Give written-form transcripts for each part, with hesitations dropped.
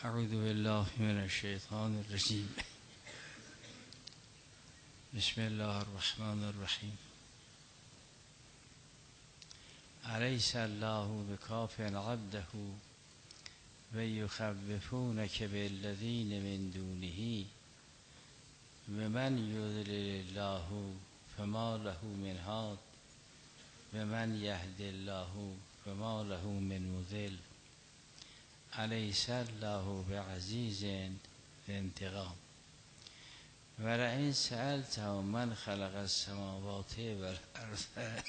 اعوذ بالله من الشیطان الرجیم. بسم الله الرحمن الرحیم. الیس الله بکاف عبده و یخوفونک بالذین من دونه و من یضلل الله فما له من هاد و من یهد الله فما له من مضل. الیس الله بعزیز انتقام. ولئن سألتهم من خلق السماوات والارض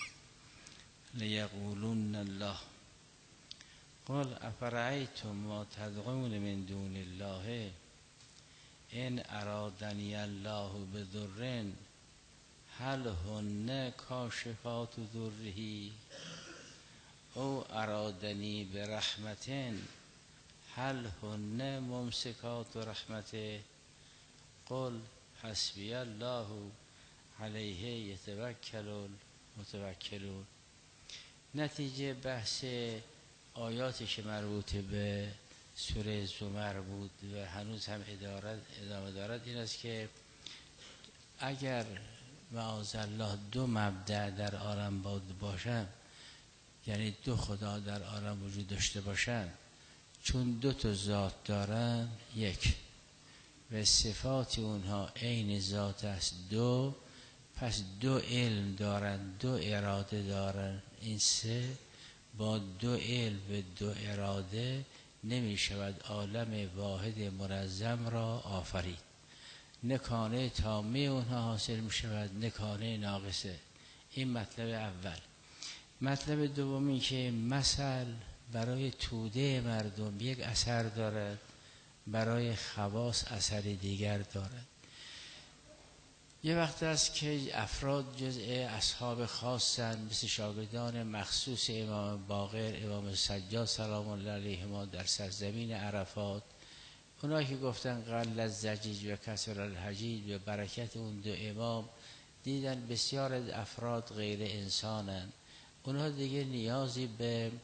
لیقولن الله قل افرأیتم ما تدعون من دون الله ان ارادنی الله بضر هل هن کاشفات ضره او ارادنی برحمة هل هن ممسکات رحمته قل حسبی الله علیه یتوکل المتوکلون. نتیجه بحث آیاتی که مربوط به سوره زمر بود و هنوز هم ادامه دارد این است که اگر معاذالله دو مبدأ در عالم باشند، یعنی دو خدا در عالم وجود داشته باشند، چون دو تا ذات دارن، یک و صفات اونها عین ذات است، دو، پس دو علم دارن، دو اراده دارن، این سه، با دو علم و دو اراده نمی شود عالم واحد منظم را آفرید. نکانه تامه اونها حاصل می شود، نکانه ناقصه. این مطلب اول. مطلب دومی که مثل برای توده مردم یک اثر دارد، برای خواص اثر دیگر دارد. یه وقت است که افراد جزء اصحاب خاصند، مثل شاگردان مخصوص امام باقر، امام سجاد سلام الله علیهما در سرزمین عرفات، اونایی که گفتن قل الزجیج و کسر الحجیج و برکت اون دو امام، دیدن بسیار از افراد غیر انسانند. اونها دیگه نیازی به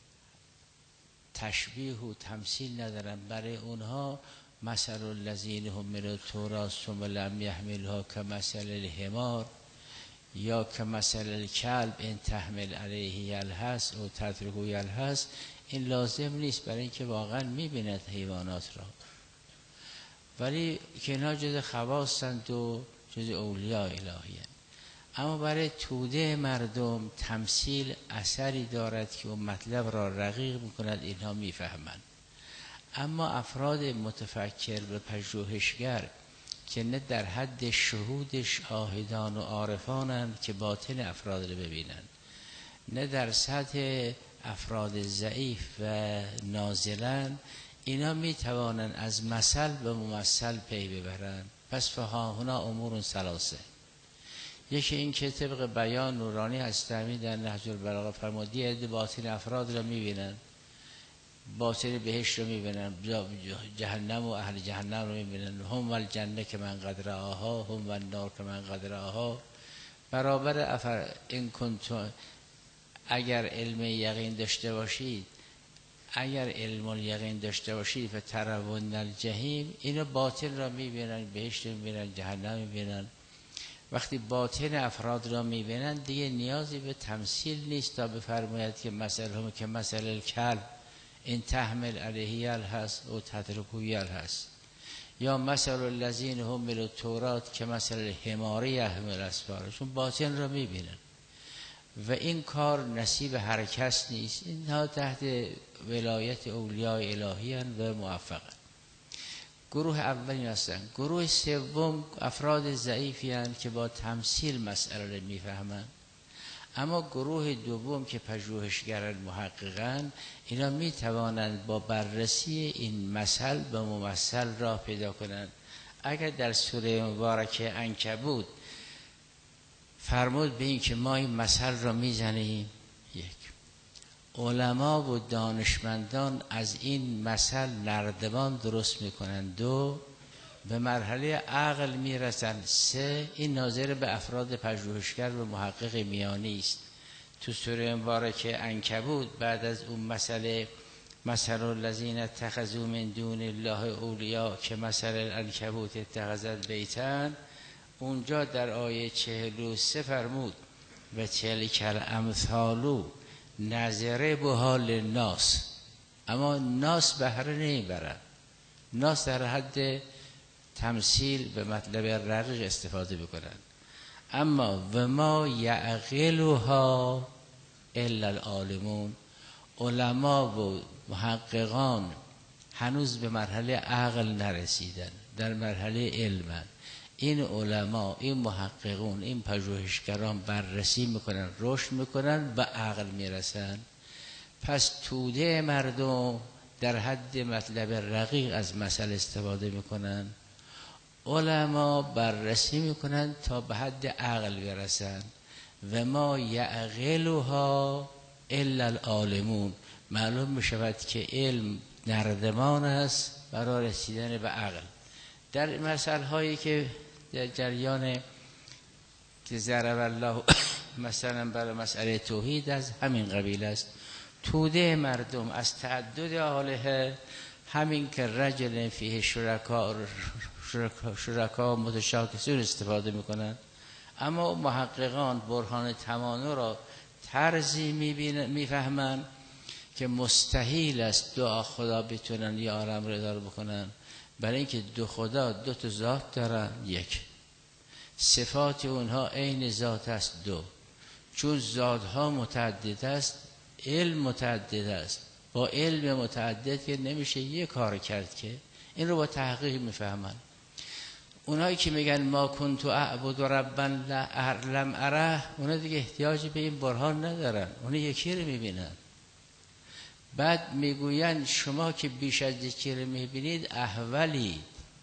تشبیه و تمثیل ندارن. برای اونها مثل الذین حملوا التوراة ثم لم یحملوها کمثل الحمار یا کمثل الکلب ان تحمل علیه یلهث او تترکه یلهث، این لازم نیست برای اینکه واقعا میبیند حیوانات را، ولی که اینا جز خواصند و جز اولیاء الهی. اما برای توده مردم تمثیل اثری دارد که اون مطلب را رقیق میکند، اینها میفهمند. اما افراد متفکر و پژوهشگر که نه در حد شهود شاهدان و عارفانند که باطن افراد را ببینند، نه در سطح افراد ضعیف و نازلند، اینا میتوانند از مثل به ممثل پی ببرند. پس فها هنا امور ثلاثه. یکی این که طبق بیان نورانی هستمی در نهج البلاغه فرمودید باطن افراد را میبینن، باطن بهشت را میبینن، جهنم و اهل جهنم را میبینن، هم والجنه که من قد رآها هم والنار که من قد رآها. برابر این کنتم، اگر علم یقین داشته باشید، اگر علم الیقین داشته باشید فترون الجحیم، اینو باطن را میبینن، بهشت میبینن، جهنم میبینن. وقتی باطن افراد را میبینند دیگه نیازی به تمثیل نیست تا بفرماید که مثلهم که مثل الکلب ان تحمل علیه یلهث او تترکه یلهث، یا مثل الذین حملوا التوراة که مثل الحمار یحمل اسفارا، چون باطن را میبینند. و این کار نصیب هر کس نیست، اینها تحت ولایت اولیاء الهی و موفقند. گروه اولی هستند. گروه سوم افراد ضعیفی هستند که با تمثیل مسئله را میفهمند. اما گروه دوم که پژوهشگران محققان، اینا میتوانند با بررسی این مثل به ممثل را پیدا کنند. اگر در سوره مبارکه عنکبوت فرمود به این که ما این مثل را میزنیم، یک، علما و دانشمندان از این مثل نردبان درست میکنند، دو، به مرحله عقل میرسند، سه، این ناظر به افراد پژوهشگر و محقق میانی است. تو سوره مبارکه عنکبوت بعد از اون مسئله مثل الذین اتخذوا من دون الله اولیاء که مثل العنکبوت اتخذت بیتا، اونجا در آیه 43 فرمود و تلک الامثال نضربها للناس، اما ناس بهره نمیبرن. ناس در حد تمثیل به مطلب رقیق استفاده بکنن. اما و ما یعقلها الا العالمون، علما و محققان هنوز به مرحله عقل نرسیدن، در مرحله علمن. این علما، این محققون، این پژوهشگران بررسی میکنن، رشد میکنن، به عقل میرسن. پس توده مردم در حد مطلب رقیق از مسئله استفاده میکنن، علما بررسی میکنن تا به حد عقل برسن. و ما یعقلها الا العالمون، معلوم میشود که علم نردمان است برای رسیدن به عقل. در مسائل هایی که در جریان که ضرب الله مثلا برای مسئله توحید از همین قبیل است. توده مردم از تعدد آله، همین که رجل فیه شرکا متشاکسون استفاده میکنن. اما محققان برهان تمانو را طرزی میفهمن که مستحیل است دو خدا بتونن یه عالم رو اداره بکنن، برای اینکه دو خدا دو تا ذات دارن، یک صفات اونها عین ذات است، دو چون ذاتها متعدد است علم متعدد است، با علم متعدد که نمیشه یه کار کرد، که این رو با تحقیق میفهمن. اونایی که میگن ما کنت اعبد ربا لم اره، اونا دیگه احتیاجی به این برهان ندارن، اونا یکی رو میبینن. بعد میگوین شما که بیش از یکی رو میبینید احولید،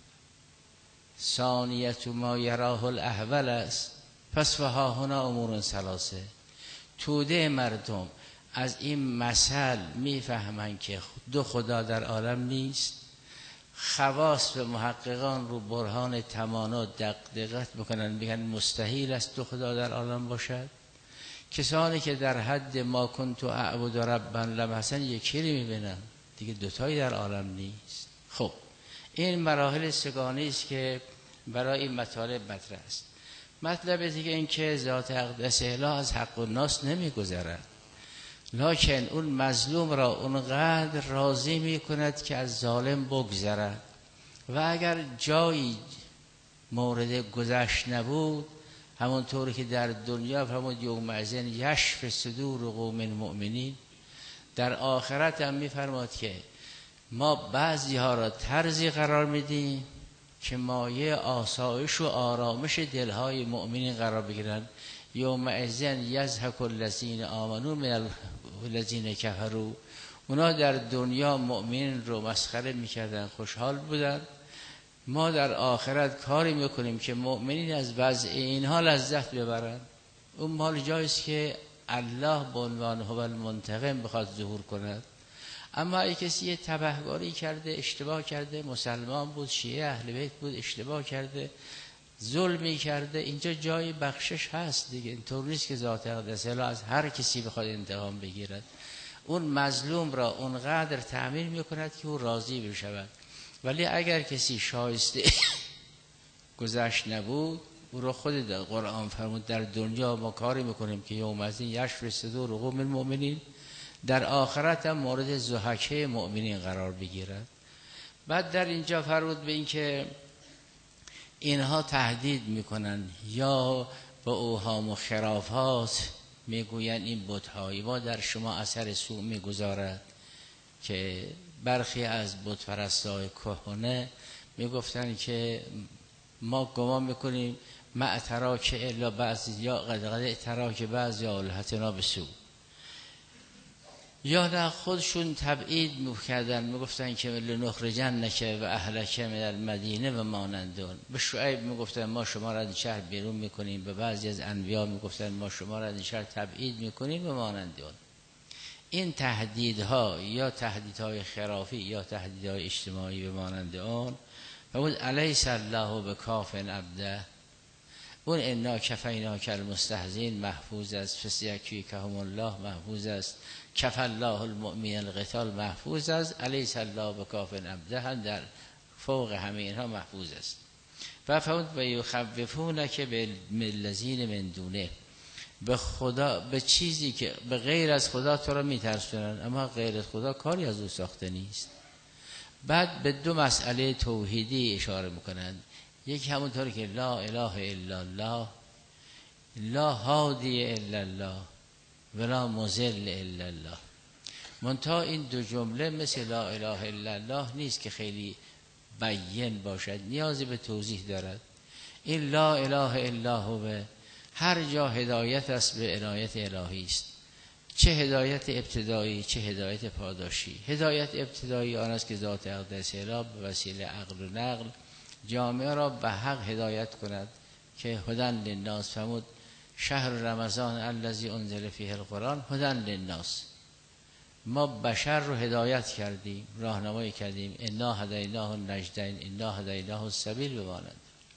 ثانیت ما یراه الاحول است، پس فها هنا امور ثلاثه. توده مردم از این مثل میفهمن که دو خدا در عالم نیست. خواص و محققان رو برهان تمانا دقت میکنن، میگن مستحیل است دو خدا در عالم باشد. کسانی که در حد ما کنت اعبد ربا لم حسن یکی رو میبینن، دیگه دوتایی در عالم نیست. خب این مراحل سگانه است که برای این مطالب مطرح است. مطلب دیگه این که ذات اقدس اله از حق الناس نمیگذرد، لکن اون مظلوم را اونقدر راضی میکند که از ظالم بگذرد. و اگر جایی مورد گذشت نبود، همونطور که در دنیا فرمود یوم اذن یشفی صدور قوم مؤمنین، در آخرت هم میفرماد که ما بعضی ها را طرزی قرار میدیم که مایه آسایش و آرامش دلهای مؤمنین قرار بگیرن. یوم اذن یضحک الذین آمنوا من الذین کفروا، اونا در دنیا مؤمنین رو مسخره میکردن، خوشحال بودن. ما در آخرت کاری میکنیم که مؤمنین از وضع اینها لذت ببرن. اون مال جایست که الله به عنوان هو المنتقم بخواد ظهور کند. اما اگه کسی یه تبهکاری کرده، اشتباه کرده، مسلمان بود، شیعه اهل بیت بود، اشتباه کرده، ظلمی کرده، اینجا جای بخشش هست دیگه. اینطور نیست که ذات اقدس اله از هر کسی بخواد انتقام بگیرد. اون مظلوم را اونقدر تعمیر میکند که او راضی بشود. ولی اگر کسی شایسته گذشت نبود، او را خود در قرآن فرمود در دنیا ما کاری میکنیم که یوم اذن یشفی صدور قوم المؤمنین، در آخرت هم مورد ضحکه مؤمنین قرار بگیرد. بعد در اینجا فرمود به این که اینها تهدید میکنن یا با اوهام و خرافات میگوین این بت‌های ما در شما اثر سوء میگذارد، که برخی از بت پرستای کهنه میگفتن که ما گمان میکنیم ما تراک الا بعضی یا قد تراک بعضی الهتنا بسوء، یا نه خودشون تبعید میکردن، میگفتن که لنخرجنک و اهلک من المدینه و مانندون. به شعیب میگفتن ما شما را از شهر بیرون میکنیم، به بعضی از انبیا میگفتن ما شما را از شهر تبعید میکنیم و مانندون. این تهدیدها یا تهدیدهای خرافی یا تهدیدهای اجتماعی به مانند آن، فرمود الیس الله بکاف عبده، اون انا کفیناک المستهزئین محفوظ است، فسیکفیکهم الله محفوظ است، کفی الله المؤمنین القتال محفوظ است، الیس الله بکاف عبده در فوق همه اینها محفوظ است. و فوت و یخوفونک بالذین من دونه، به خدا، به چیزی که به غیر از خدا تو را میترسونن، اما غیر از خدا کاری از او ساخته نیست. بعد به دو مسئله توحیدی اشاره میکنند. یکی همونطوری که لا اله الا الله، لا هادی الا الله ولا مضل الا الله. منتها این دو جمله مثل لا اله الا الله نیست که خیلی بیان باشد، نیازی به توضیح دارد. این لا اله الا هو هر جا هدایت است به عنایت الهی است، چه هدایت ابتدایی چه هدایت پاداشی. هدایت ابتدایی آن است که ذات اقدس اله به وسیله عقل و نقل جامعه را به حق هدایت کند که هدن للناس. فرمود شهر رمضان الذی انزل فیه القرآن هدن للناس، ما بشر رو هدایت کردیم، راهنمایی کردیم. انا هدیناه النجدین انا هدیناه السبیل بمانند.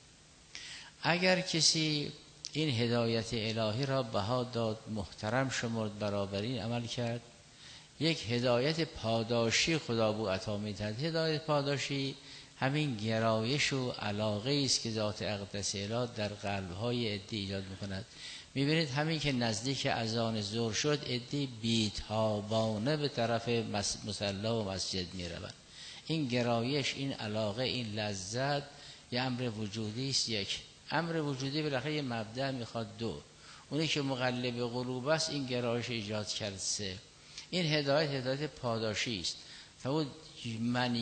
اگر کسی این هدایت الهی را بها داد، محترم شمرد، برابرین عمل کرد، یک هدایت پاداشی خدا بو عطا می‌دهد. هدایت پاداشی همین گرایش و علاقه است که ذات اقدس اله در قلب‌های عده ایجاد می‌کند. می‌بینید همین که نزدیک اذان ظهر شد، عده بی‌تابانه به طرف مصلی و مسجد می‌روند. این گرایش، این علاقه، این لذت یه امر وجودی است. یک امر وجودی بالاخره یه مبدأ میخواد. دو، اونی که مقلب قلوب است این گرایش ایجاد کرد. سه، این هدایت پاداشی است. فرمود من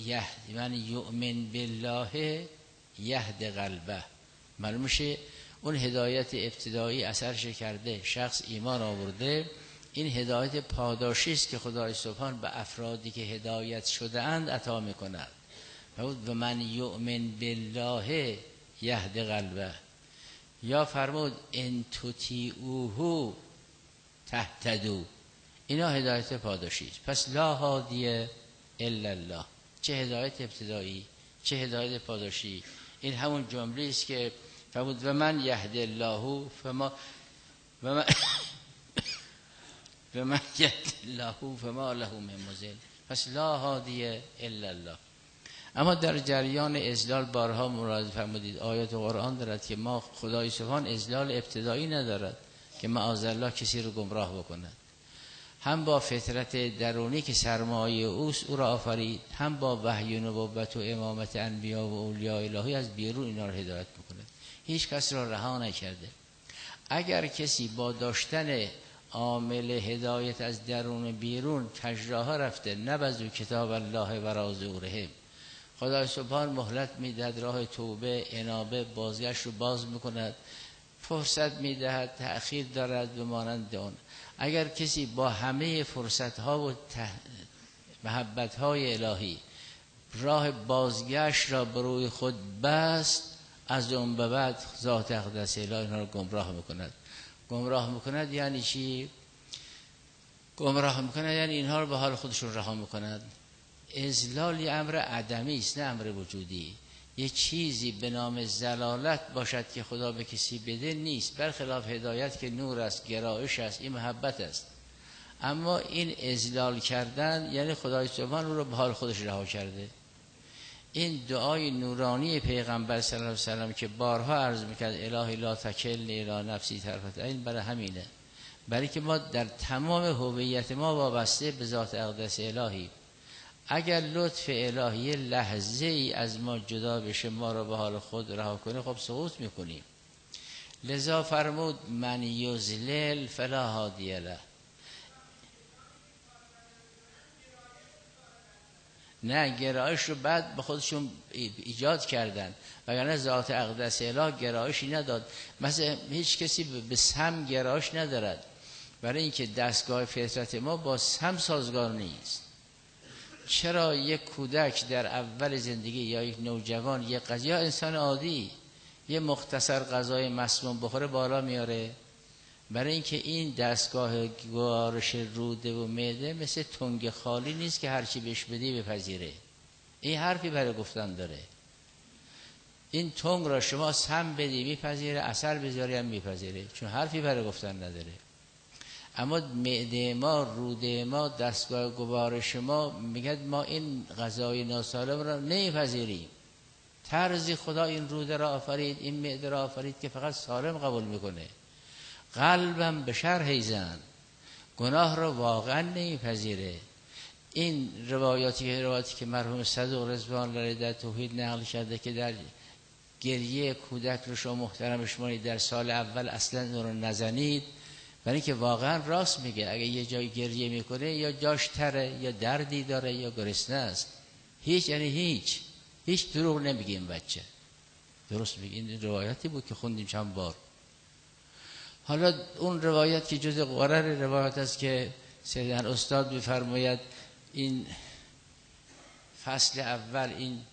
یؤمن بالله یهد قلبه. معلوم میشه اون هدایت ابتدایی اثرش کرده، شخص ایمان آورده. این هدایت پاداشی است که خدای سبحان به افرادی که هدایت شده اند عطا میکند. فرمود و من یؤمن بالله یهد قلبه. یا فرمود ان تطیعوه تهتدوا. اینا هدایت پاداشی است. پس لا هادی الا الله، چه هدایت ابتدایی چه هدایت پاداشی. این همون جمله است که فرمود و من یهد الله فما و من یهد الله فما له من مضل. پس لا هادی الا الله. اما در جریان اضلال بارها ملاحظه فرمودید آیات قرآن دارد که ما خدای سبحان اضلال ابتدایی ندارد که معاذالله کسی رو گمراه بکند. هم با فطرت درونی که سرمایه اوست او را آفرید، هم با وحی و نبوت و امامت انبیا و اولیاء الهی از بیرون اینا رو هدایت میکند. هیچ کس را رها نکرده. اگر کسی با داشتن عامل هدایت از درون بیرون کجراها رفته، نبذو کتاب الله وراء ظهورهم، خدای سبحان مهلت میدهد، راه توبه انابه بازگشت رو باز میکند، فرصت میدهد، تأخیر دارد به مانند اون. اگر کسی با همه فرصت ها و محبت های الهی راه بازگشت را به روی خود بست، از اون به بعد ذات اقدس الهی اینها رو گمراه میکند. گمراه میکند یعنی چی؟ گمراه میکند یعنی اینها رو به حال خودشون رها میکند. اضلال یه امر عدمی است نه امر وجودی. یه چیزی به نام زلالت باشد که خدا به کسی بده نیست، برخلاف هدایت که نور است، گرایش است، این محبت است. اما این اضلال کردن یعنی خدای سبحان رو به حال خودش رها کرده. این دعای نورانی پیغمبر صلی الله علیه و سلم که بارها عرض میکرد الهی لا تکلنی الی نفسی طرفت عین، برای همینه، برای که ما در تمام هویت ما وابسته به ذات اقدس الهی. اگر لطف الهی لحظه ای از ما جدا بشه، ما رو به حال خود رها کنه، خب سقوط میکنیم. لذا فرمود من یضلل فلا هادی له. نه، گرایش رو بعد به خودشون ایجاد کردن، وگرنه ذات اقدس اله گرایشی نداد. مثلا هیچ کسی به سم گرایش ندارد، برای اینکه دستگاه فطرت ما با سم سازگار نیست. چرا یک کودک در اول زندگی یا یک نوجوان یک یا انسان عادی یه مختصر غذای مسموم بخوره بالا میاره؟ برای اینکه این دستگاه گوارش روده و معده مثل تنگ خالی نیست که هرچی بهش بدی بپذیره. این حرفی برای گفتن داره. این تنگ را شما سم بدی میپذیره، اثر بذاری هم میپذیره، چون حرفی برای گفتن نداره. اما معده ما، روده ما، دستگاه گوارش ما میگه ما این غذای ناسالم را نمیپذیریم. طرزی خدا این روده را آفرید، این معده را آفرید که فقط سالم قبول میکنه. قلبم به شر حیزن، گناه را واقعا نمیپذیره. این روایاتی که مرحوم صدوق رضوان الله در توحید نقل کرده که در گریه کودک رو شما محترم شمارید در سال اول اصلا اون رو نزنید، برای اینکه واقعا راست میگه. اگه یه جای گریه میکنه یا جاش تره یا دردی داره یا گرسنه است. هیچ یعنی هیچ دروغ نمیگه این بچه، درست میگه. این روایتی بود که خوندیم چند بار. حالا اون روایت که جز قرر روایت است که سیدن استاد میفرماید این فصل اول، این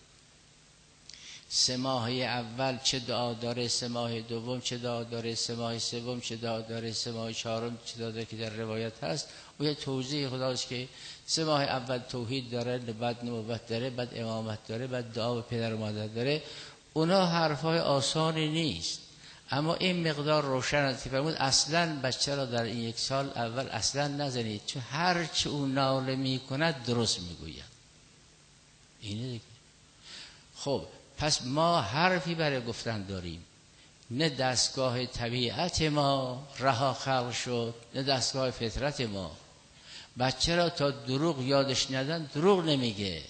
3 ماه اول چه دعا داره، 3 ماه دوم چه دعا داره، 3 ماه سوم چه دعا داره، 3 ماه چهارم چه دعا داره که در روایت هست. و یه توضیح خداست که 3 ماه اول توحید داره، بعد نبوت داره، بعد امامت داره، بعد دعا به پدر و مادر داره. اونا حرفای آسانی نیست، اما این مقدار روشن است که فرمود اصلا بچه را در این 1 سال اول اصلا نزنید، چون هر چه اون ناله میکند درست میگوید. اینه دیگه. خب پس ما حرفی برای گفتن داریم، نه دستگاه طبیعت ما رها خلق شد، نه دستگاه فطرت ما. بچه را تا دروغ یادش ندن دروغ نمیگه،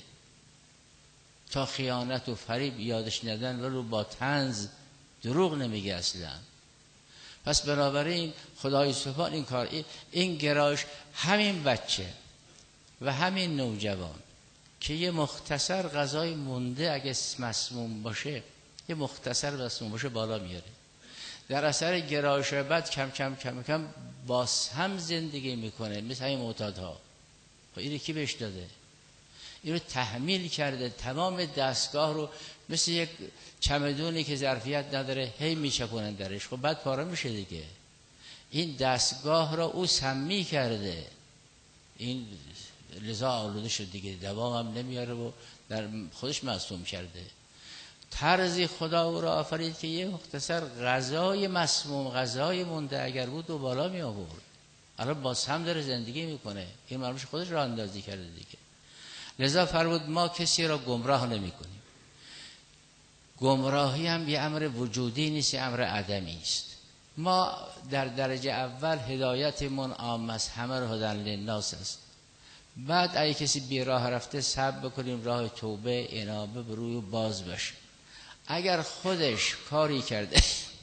تا خیانت و فریب یادش ندن ولو با طنز دروغ نمیگه اصلا. پس بنابراین خدای سبحان این کار، این گرایش همین بچه و همین نوجوان که یه مختصر غذای مونده اگه مسموم باشه، یه مختصر مسموم باشه بالا میاره، در اثر گرایش بعد کم کم کم کم باز هم زندگی میکنه مثل همین معتادها. خب اینو کی بهش داده؟ اینو تحمیل کرده، تمام دستگاه رو مثل یک چمدونی که ظرفیت نداره هی میچپونن درش، خب بعد پاره میشه دیگه. این دستگاه را او سمی کرده، این لذا آلوده شد دیگه، دوا هم نمیاره و در خودش معصوم کرده. طرزی خدا او را آفرید که یه مختصر غذای مسموم، غذای مونده اگر بود و بالا می آورد. الان باز هم داره زندگی میکنه، این مرموش خودش را اندازی کرده دیگه. لذا فرمود ما کسی را گمراه نمی کنیم. گمراهی هم یه امر وجودی نیست، یه امر عدمی است. ما در درجه اول هدایتمون عام است، همه را هدن للناس است. بعد اگه کسی بی راه رفته صبر بکنیم راه توبه انابه به روی باز بشه. اگر خودش کاری کرده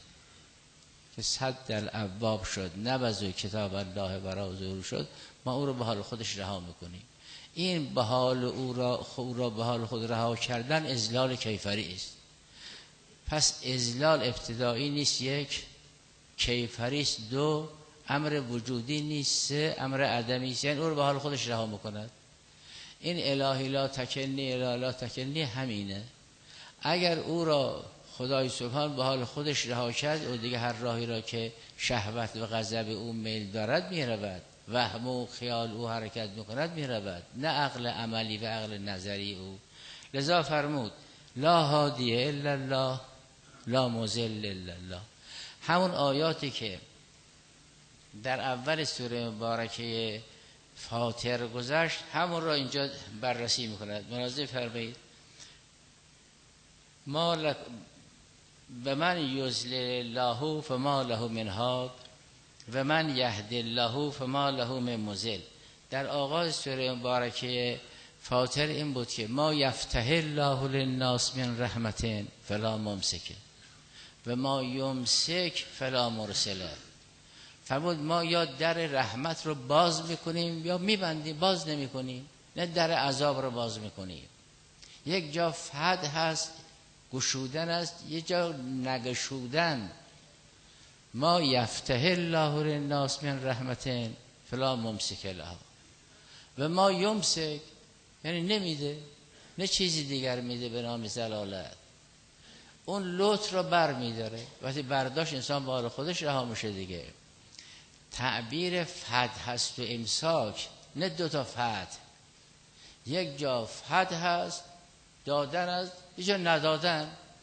که صد الابواب شد، نبذو کتاب الله برا ظهور شد، ما او رو به حال خودش رها میکنیم. این به حال او را به حال خود رها کردن اذلال کیفری است. پس اذلال ابتدایی نیست، 1 کیفری است، 2 امر وجودی نیست، 3 امر عدمی است، یعنی او رو به حال خودش رها میکند. این الهی لا تکلنی الهی لا تکلنی همینه. اگر او را خدای سبحان به حال خودش رها کرد، او دیگه هر راهی را که شهوت و غضب او میل دارد میرود، وهم و خیال او حرکت میکند میرود، نه عقل عملی و عقل نظری او. لذا فرمود لا هادی الا الله لا مضل الا الله. همون آیاتی که در اول سوره مبارکه فاطر گذشت همون را اینجا بررسی میکند. ملاحظه فرمایید و من یضلل الله فما له من هاد و من یهدی الله فما له من مضل. در آغاز سوره مبارکه فاطر این بود که ما یفتح الله للناس من رحمت فلا ممسک و ما یمسک فلا مرسل. فرمود ما یا در رحمت رو باز میکنیم یا میبندیم، باز نمیکنیم، نه در عذاب رو باز میکنیم. یک جا فتح هست، گشودن است، یک جا نگشودن. ما یفتح الله للناس من رحمت فلا ممسک له و ما یمسک یعنی نمیده، نه چیزی دیگر میده به نام زلالت. اون لطف رو بر میداره، وقتی برداشت انسان به حال خودش رها میشه دیگه. تعبیر فتح هست و امساک، نه 2 تا فتح. یک جا فتح هست دادن است، یک جا ندادن.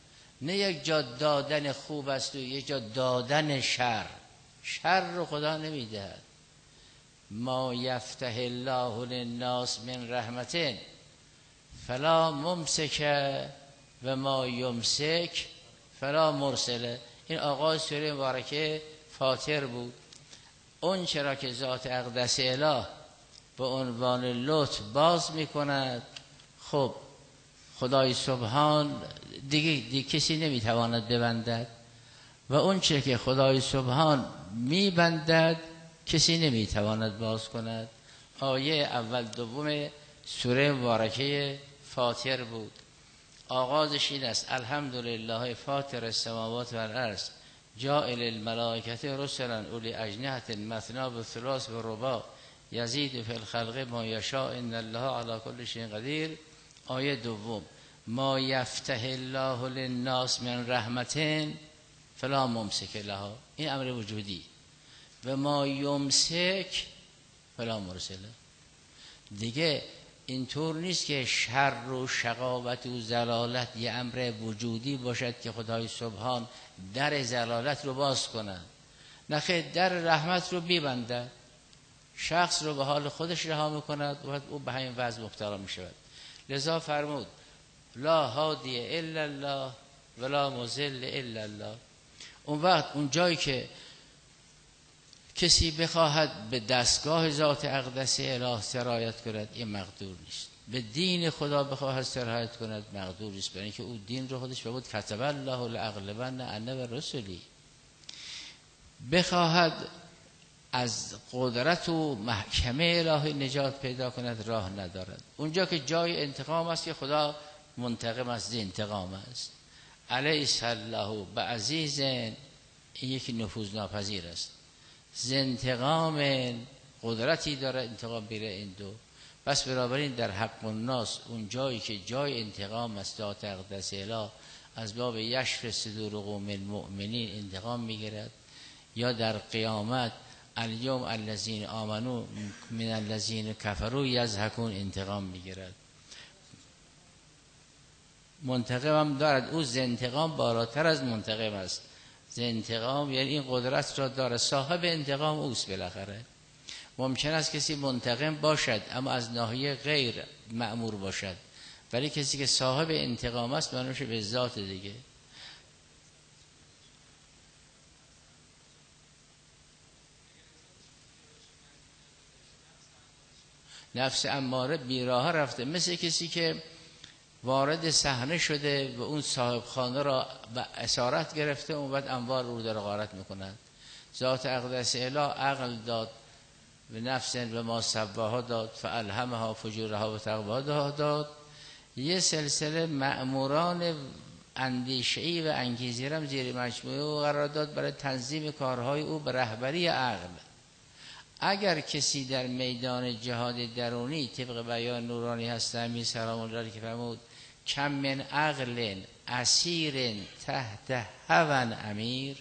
نه یک جا دادن خوب است و یک جا دادن شر. شر رو خدا نمیدهد. ما یفتح الله للناس من رحمت فلا ممسک و ما یمسک فلا مرسله. این آغاز سوره مبارکه فاطر بود. اون چرا که ذات اقدس اله به عنوان لطف باز میکند، خب خدای سبحان دیگه کسی نمیتواند ببندد، و اون چه که خدای سبحان میبندد کسی نمیتواند باز کند. آیه اول دوم سوره مبارکه فاطر بود. آغازش این است: الحمدلله فاطر السماوات و الارض جاعل الملائکه رسلا اولی اجنحة مثنی و ثلاث و رباع یزید فی الخلق ما یشاء ان الله علی کل شیء قدیر. آیه دوم: ما یفتح الله للناس من رحمت فلا ممسک لها، این امر وجودی، و ما یمسک فلا مرسله. دیگه اینطور نیست که شر و شقاوت و ضلالت یه امر وجودی باشد که خدای سبحان در ضلالت رو باز کند. نه، در رحمت رو میبندد، شخص رو به حال خودش رها میکند و او به همین وضع مبتلا میشود. لذا فرمود: لا هادی الا الله ولا مضل الا الله. اون وقت اون جایی که کسی بخواهد به دستگاه ذات اقدس اله سرایت کند، این مقدور نیست. به دین خدا بخواهد سرایت کند، مقدور نیست، برای اینکه او دین رو خودش بود کتب الله لاغلبن انا و رسلی. بخواهد از قدرت و محکمه الهی نجات پیدا کند، راه ندارد. اونجا که جای انتقام است که خدا منتقم است، انتقام است. الیس الله بعزیز، این یکی نفوذ ناپذیر است. انتقام قدرتی داره انتقام بیره این دو. پس بنابراین در حق الناس اون جایی که جای انتقام است، ذات اقدس اله از باب یشف صدور قوم المؤمنین انتقام میگیرد، یا در قیامت الیوم الذین آمنو من الذین کفروا یضحکون انتقام میگیرد. منتقم هم دارد، او انتقام بالاتر از منتقم است. انتقام یعنی این قدرت را داره، صاحب انتقام اوست. بالاخره ممکن است کسی منتقم باشد اما از ناحیه غیر مأمور باشد، ولی کسی که صاحب انتقام است منوشه به ذات دیگه. نفس اماره بیراه رفته، مثل کسی که وارد صحنه شده و اون صاحب خانه را به اسارت گرفته، اون بعد انوار رو داره غارت میکنند. ذات اقدس اله عقل داد و نفس به ما سواها داد، فالهمها فجورها و تقواها داد. یه سلسله مأموران اندیشه‌ای و انگیزی را زیر مجموعه او قرار داد برای تنظیم کارهای او به رهبری عقل. اگر کسی در میدان جهاد درونی طبق بیان نورانی هست امیر سلام الله علیه که فرمود: کم من عقل اسیر تحت هوى امیر.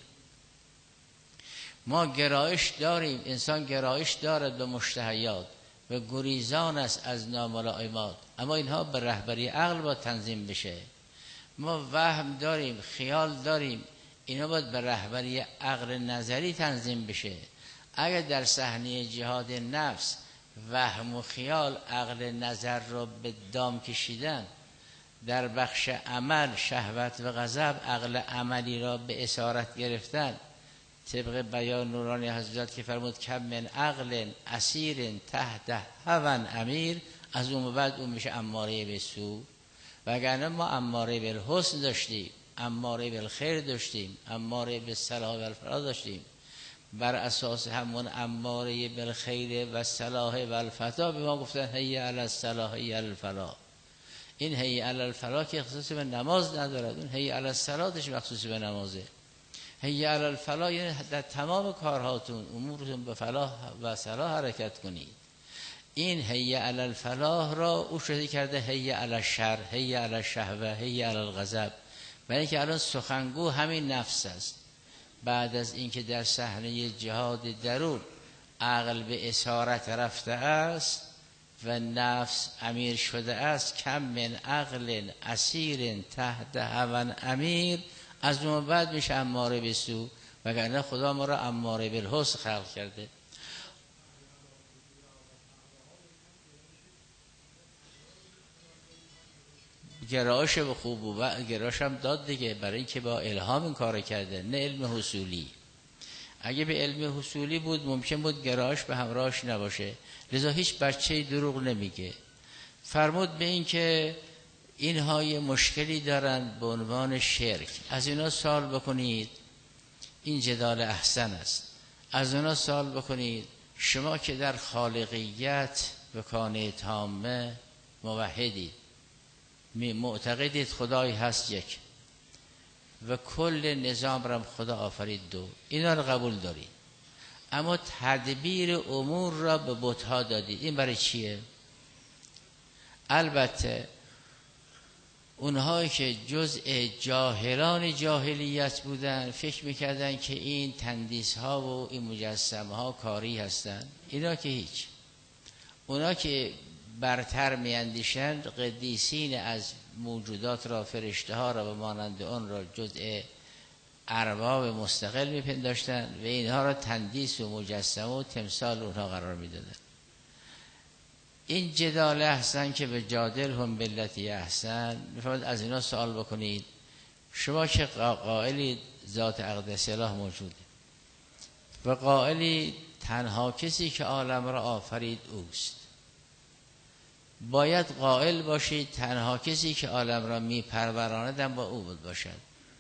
ما گرایش داریم، انسان گرایش دارد به مشتهیات و گریزان است از ناملائمات، اما اینها به رهبری عقل باید تنظیم بشه. ما وهم داریم، خیال داریم، اینا باید به رهبری عقل نظری تنظیم بشه. اگر در صحنه جهاد نفس وهم و خیال عقل نظر را به دام کشیدن، در بخش عمل شهوت و غضب عقل عملی را به اسارت گرفتن، طبق بیان نورانی حضرت که فرمود کم من عقل اسیر تحت هوى امیر، از اون بعد اون میشه اماره به سو. وگرنه ما اماره بالحسن داشتیم، اماره بالخیر داشتیم، اماره بالصلاح و الفلاح داشتیم. بر اساس همون اماره بالخیر و صلاح و الفتح به ما گفتن هی علی الصلاح هی علی الفلاح. این هی علی الفلاح که خصوصی به نماز ندارد، اون هی علی الصلاحش مخصوصی به نمازه. هی علی الفلاح یعنی در تمام کارهاتون امورتون به فلاح و صلاح حرکت کنید. این هی علی الفلاح را او شده کرده هی علی الشر، هی علی الشهوه، هی علی الغضب. برای اینکه الان سخنگو همین نفس است. بعد از اینکه در صحنه جهاد درون عقل به اسارت رفته است، و نفس امیر شده است، کم من عقل اسیر تحت هوى امیر، از اون بعد میشه اماره به سو، وگرنه خدا ما را اماره بالحسن خلق کرده. گرایش به خوب و گرایش هم داد دیگه، برای اینکه با الهام این کار کرده، نه علم حصولی. اگه به علم حصولی بود ممکن بود گرایش به همراهش نباشه، لذا هیچ بچه‌ای دروغ نمیگه. فرمود به این که اینها یه مشکلی دارن به عنوان شرک، از اینا سوال بکنید، این جدال احسن است. از اونا سوال بکنید شما که در خالقیت و کانه تامه موحدید، معتقدید خدای هست یک و کل نظام را خدا آفرید دو، اینا رو قبول دارید، اما تدبیر امور را به بت‌ها دادید، این برای چیه؟ البته اونهایی که جزء جاهلان جاهلیت بودن فکر میکردن که این تندیس ها و این مجسمه ها کاری هستن، اینا که هیچ. اونا که برتر میاندیشند قدیسین از موجودات را، فرشته ها را و مانند اون را جزء ارباب مستقل میپنداشتن و اینها را تندیس و مجسمه و تمثال اونها قرار میدادن. این جدال احسن که به جادل هم باللتی احسن، میفهمید از اینا سوال بکنید شما که قائلی ذات اقدس الله موجوده و قائلی تنها کسی که عالم را آفرید اوست، باید قائل باشید تنها کسی که عالم را میپروراند با او بود باشد.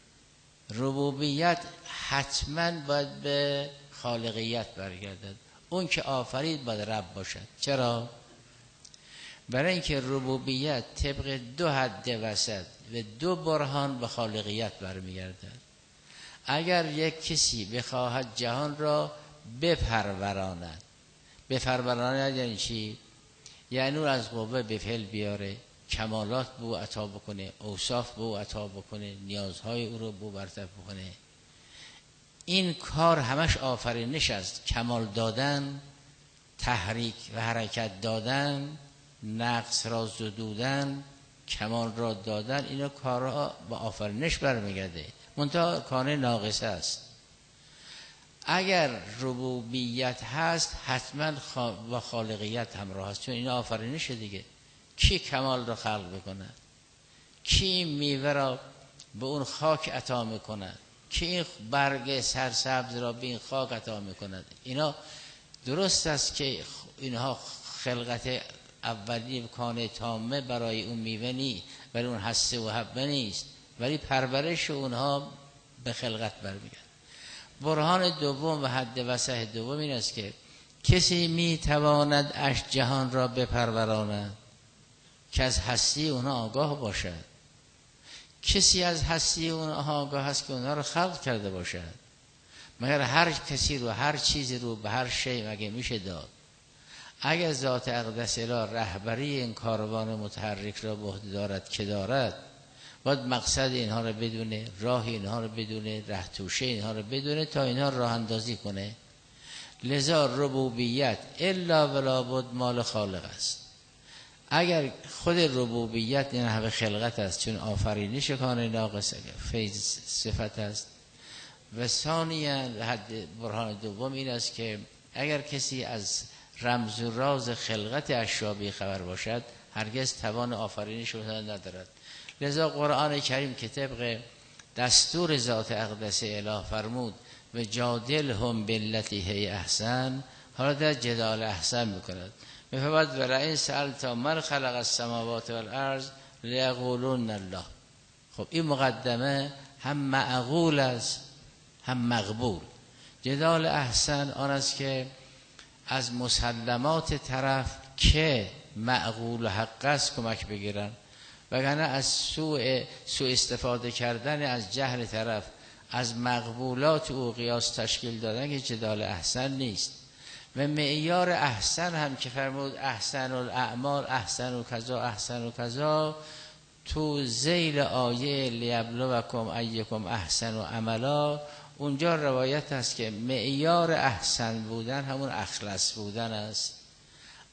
ربوبیت حتما باید به خالقیت برگردد، اون که آفرید باید رب باشد. چرا؟ برای اینکه ربوبیت طبق دو حد وسط و دو برهان به خالقیت برمیگردد. اگر یک کسی بخواهد جهان را بپروراند یعنی چی؟ یعنی اون از قوه به فعل بیاره، کمالات به او عطا بکنه، اوصاف به او عطا بکنه، نیازهای او رو به او برطرف بکنه. این کار همش آفرینش است، کمال دادن، تحریک و حرکت دادن، نقص را زدودن، کمال را دادن، اینا کارها با آفرینش برمیگرده، منتها کار ناقصه است. اگر ربوبیت هست حتما با خالقیت همراه است، چون اینا آفرینش دیگه. کی کمال را خلق بکنه؟ کی میوه را به اون خاک عطا میکنه؟ کی این برگ سرسبز را به این خاک عطا میکند؟ اینا درست است که اینها خلقت اولی کانه تامه برای اون میوه نیست، برای اون هسته و حبه نیست، ولی پرورش اونها به خلقت برمیگرده. برهان دوم و حد وسط دوم این است که کسی میتواند اش جهان را بپروراند که از هستی اونها آگاه باشد. کسی از هستی اونها آگاه است که اونها را خلق کرده باشد. مگر هر کسی رو، هر چیزی رو به هر شی مگه میشه داد؟ اگر ذات اقدس اله رهبری این کاروان متحرک را به عهده دارد که دارد، باید مقصد اینها را بدونه، راه اینها را بدونه، ره توشه اینها را بدونه تا اینها راه اندازی کنه. لذا ربوبیت الا ولا بد مال خالق است. اگر خود ربوبیت این همه خلقت است، چون آفرینش کان ناقص فیض صفت است. و ثانیاً حد برهان دوم این است که اگر کسی از رمز و راز خلقت اشیا بی خبر باشد هرگز توان آفرینش رو ندارد. لذا قرآن کریم که طبق دستور ذات اقدس اله فرمود و جادل هم باللتی هی احسن، حالا در جدال احسن میکند. میفرماید ولئن سألت من خلق السماوات والارض لیقولون الله. خب این مقدمه هم معقول است هم مقبول. جدال احسن آن است که از مسلمات طرف که معقول و حق است کمک بگیرن، وگرنه از سوء استفاده کردن از جهل طرف از مقبولات او قیاس تشکیل دادن که جدال احسن نیست. و معیار احسن هم که فرمود احسن الاعمال احسن و کذا احسن و کذا، تو ذیل آیه لیبلوکم ایکم احسن و عملا، اونجا روایت است که معیار احسن بودن همون اخلص بودن است.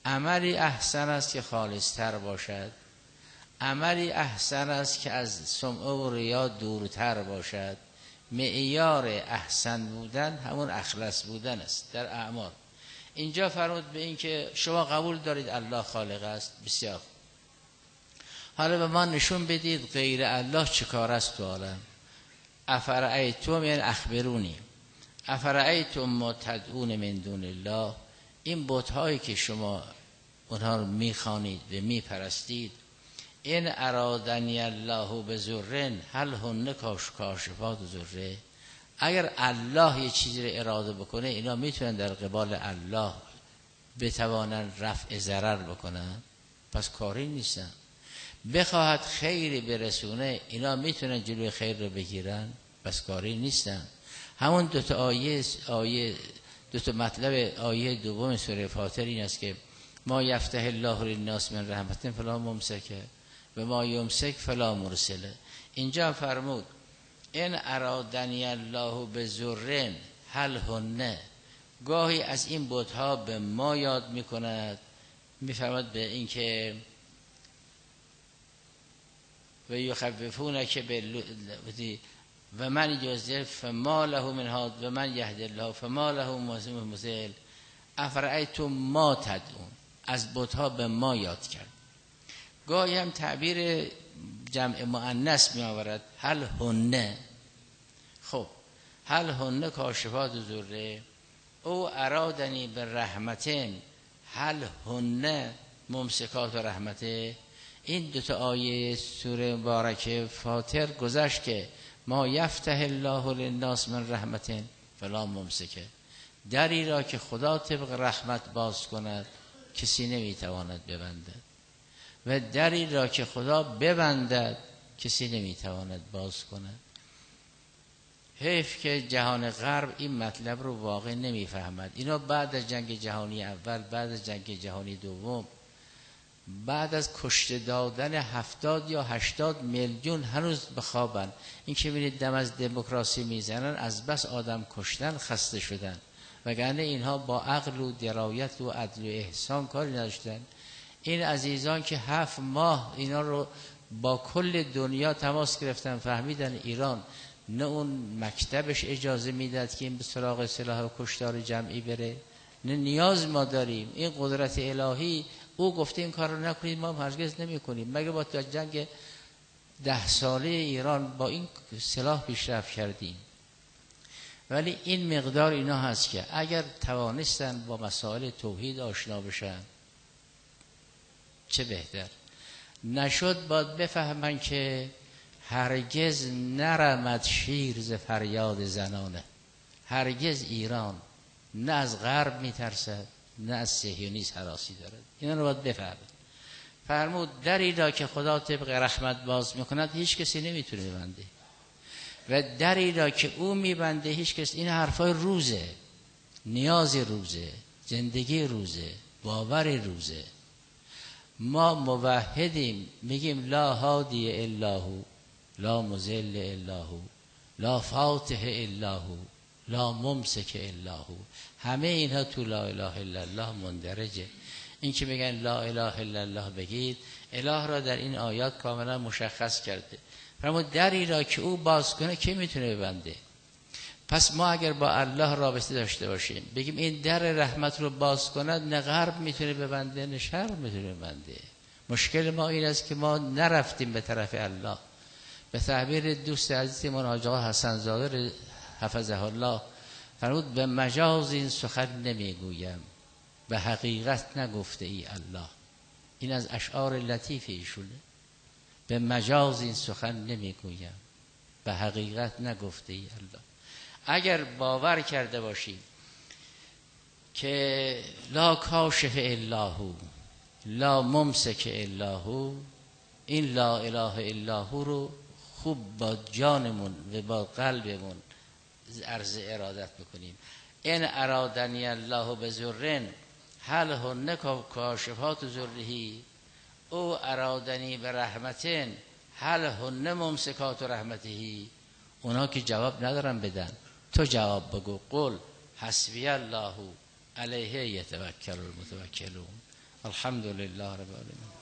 عملی احسن است که خالص‌تر باشد، عملی احسن است که از سمعه و ریا دورتر باشد. معیار احسن بودن همون اخلص بودن است در اعمال. اینجا فرمود به این که شما قبول دارید الله خالق است، بسیار. حالا به ما نشون بدید غیر الله چه کار است تو عالم. افرأیتم، یعنی اخبرونی، افرأیتم ما تدعون من دون الله، این بت‌هایی که شما اونها رو میخوانید و میپرستید، این ارادنی الله بضرن هل هن کاشفات ضره، اگر الله یه چیزی رو اراده بکنه اینا میتونن در قبال الله بتوانن رفع ضرر بکنن؟ پس کاری نیستن. بخواهد خیری برسونه اینا میتونن جلوی خیر رو بگیرن؟ پس کاری نیستن. همون دوتا آیه دوتا مطلب آیه دوم سوره فاطر این است که ما یفتح الله للناس من رحمت فلا ممسکه و ما یمسک فلا مرسله. اینجا فرمود این ارادنی الله بضرن هل هن، گاهی از این بت‌ها به ما یاد میکند، میفرماد به این که و یخففونک و من یضلل فما له من هاد و من یهدی الله فما له من مضل. افرأیتم ما تدعون، از بت‌ها به ما یاد کرد. گاهی هم تعبیر جمع مؤنث می آورد هل هن. خب هل هن کاشفات ضره او ارادنی به رحمتن هل هن ممسکات رحمته. این دوتا آیه سوره مبارکه فاطر گذشت که ما یفتح الله للناس من رحمتن فلا ممسکه، دری را که خدا طبق رحمت باز کند کسی نمیتواند ببندد و دری را که خدا ببندد کسی نمیتواند باز کند. حیف که جهان غرب این مطلب رو واقع نمیفهمد. اینا بعد از جنگ جهانی اول، بعد از جنگ جهانی دوم، بعد از کشته دادن 70 یا 80 میلیون هنوز بخوابن. این که می‌بینید دم از دموکراسی میزنن از بس آدم کشتن خسته شدن، وگرنه اینها با عقل و درایت و عدل و احسان کاری نداشتن. این عزیزان که 7 ماه اینا رو با کل دنیا تماس گرفتن، فهمیدن ایران نه اون مکتبش اجازه میداد که این به سراغ سلاح و کشتار جمعی بره، نه نیاز ما داریم. این قدرت الهی او گفته این کار رو نکنید، ما هرگز نمی کنیم. مگه با جنگ 10 ساله ایران با این سلاح پیشرفت کردیم؟ ولی این مقدار اینا هست که اگر توانستن با مسائل توحید آشنا بشن چه بهتر. نشد باید بفهمن که هرگز نرمد شیر ز فریاد زنانه. هرگز ایران نه از غرب میترسد نه از صهیونیسم هراسی دارد. اینا رو باید بفهمن. فرمود دری را که خدا طبق رحمت باز میکند هیچ کسی نمیتونه ببنده و دری را که او میبنده هیچ کسی. این حرفای روزه، نیاز روزه، زندگی روزه، باور روزه. ما موحدیم، میگیم لا هادی الا هو، لا مضل الا هو، لا فاتح الا هو، لا ممسک الا هو. همه اینها تو لا اله الا الله مندرجه. این که میگن لا اله الا الله بگید، اله را در این آیات کاملا مشخص کرده. فرمود دری را که او باز کنه کی میتونه ببنده؟ پس ما اگر با الله رابطه داشته باشیم بگیم این در رحمت رو باز کند، نه غرب میتونه ببنده نه شرق میتونه ببنده. مشکل ما این است که ما نرفتیم به طرف الله. به تعبیر دوست عزیزمون حاج آقا حسن زاده حفظه الله فرمود به مجاز این سخن نمیگویم، به حقیقت نگفته ای الله. این از اشعار لطیف ایشونه. به مجاز این سخن نمیگویم، به حقیقت نگفته ای الله. اگر باور کرده باشیم که لا کاشف الا هو، لا ممسک الا هو، این لا اله الا هو رو خوب با جانمون و با قلبمون عرض ارادت بکنیم. این ارادنی الله بضرن هل هن کاشفات ضرهی او ارادنی به رحمتن هل هن ممسکات رحمتهی. اونا که جواب ندارن بدن، تو جواب بگو. قل حسبی الله علیه یتوکل المتوکلون. الحمد لله رب العالمین.